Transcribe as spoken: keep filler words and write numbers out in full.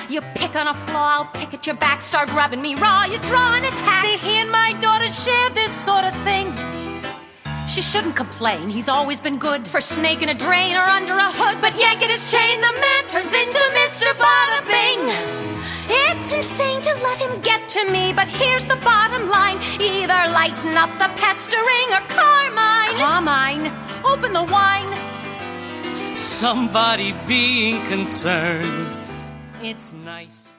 You pick on a flaw, I'll pick at your back, start rubbing me raw, you draw an attack. See, he and my daughter share this sort of thing. She shouldn't complain, he's always been good for snaking a drain or under a hood, but yanking his chain, the man turns into Mister Bada Bing. It's insane to let him get to me, but here's the bottom line. Either lighten up the pestering or Carmine. Carmine, open the wine. Somebody being concerned. It's nice.